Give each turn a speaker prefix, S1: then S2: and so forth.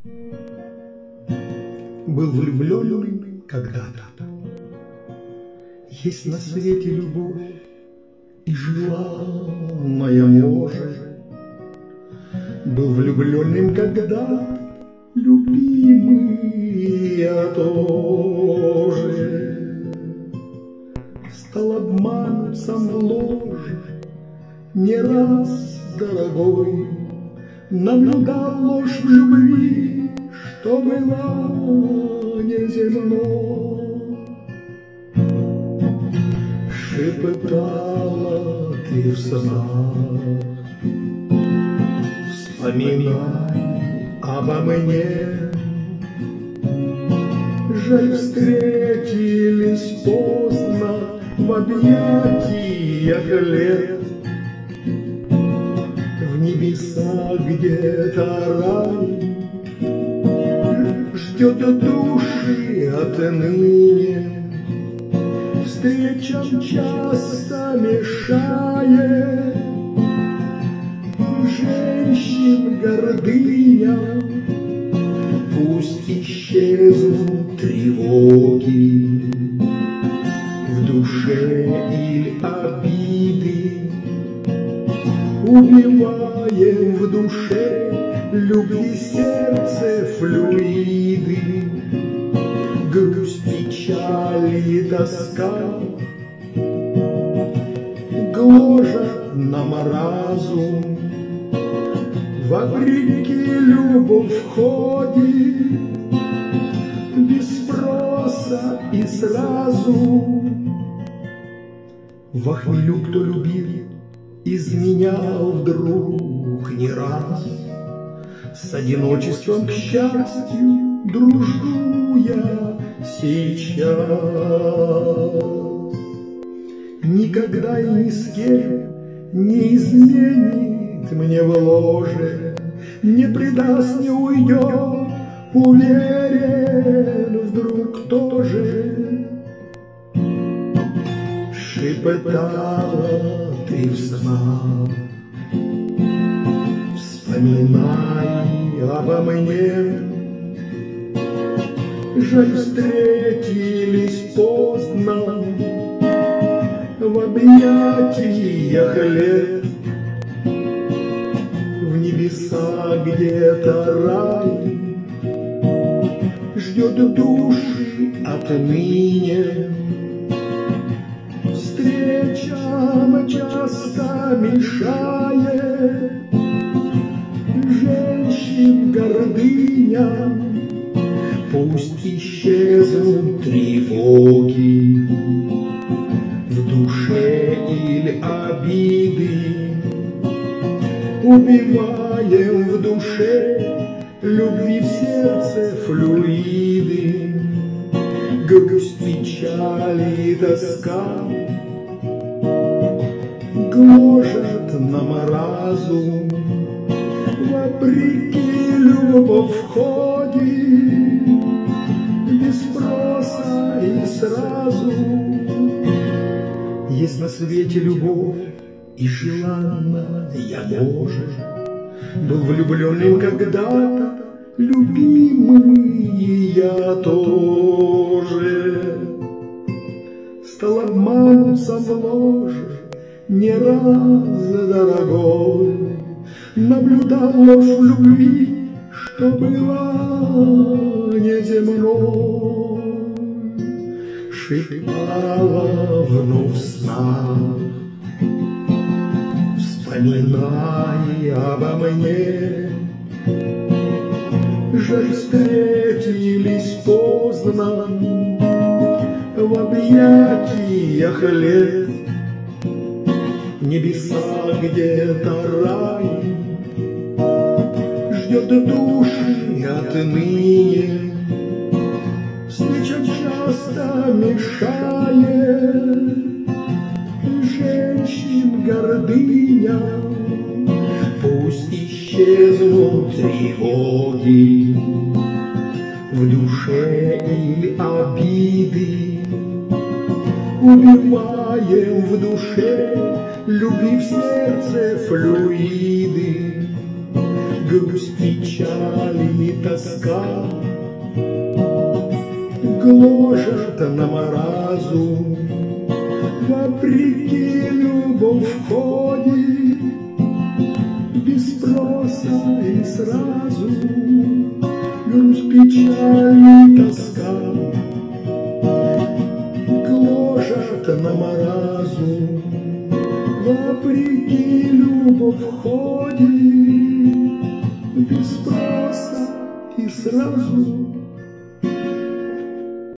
S1: Был влюбленным когда-то. Есть на свете любовь и желанная может. Был влюбленным когда-то, любимый я тоже. Стал обмануться в ложе не раз, дорогой, наблюдал ложь в любви, что была неземной. Шепотала ты в снах, вспоминай обо мне. Жаль, встретились поздно в объятиях лет. В небесах где-то рай ждет души отныне. Встречам часто мешает женщин гордыня. Пусть исчезнут тревоги в душе или обиды. Убиваем в душе любви сердце флюиды. Грусть, печаль и тоска гложат нам разум. Вопреки любовь входит без спроса и сразу. Во хмелю кто любил, изменял вдруг не раз. С одиночеством, к счастью, дружу я сейчас. Никогда и ни с кем не изменит мне в ложе, не предаст, не уйдет, уверен, вдруг тоже. Шепотала ты в снах, вспоминай обо мне. Жаль, встретились поздно в объятиях лет. В небесах где-то рай ждет души отныне. Встречам часто мешает женщин гордыня. Пусть исчезнут тревоги в душе или обиды. Убиваем в душе любви в сердце флюиды. Грусть, печаль и тоска гложат нам разум. Вопреки любовь входит без спроса и сразу. Есть на свете любовь и желанная может. Был влюбленным когда-то, любимый я тоже. Стал обмануться в ложе не раз, дорогой, наблюдал ложь в любви, что была неземной. Шептала вновь в снах, вспоминай обо мне. Жаль, встретились поздно в объятиях лет. В небесах где-то рай ждет души отныне. Встреча часто мешает женщин гордыня. Пусть исчезнут тревоги в душе или обиды. Убиваем в душе любви в сердце флюиды. грусть, печаль и тоска гложат нам разум. Вопреки любовь входит без спроса и сразу. Грусть, печаль и тоска гложат нам разум. Вопреки любовь входит без спроса и сразу.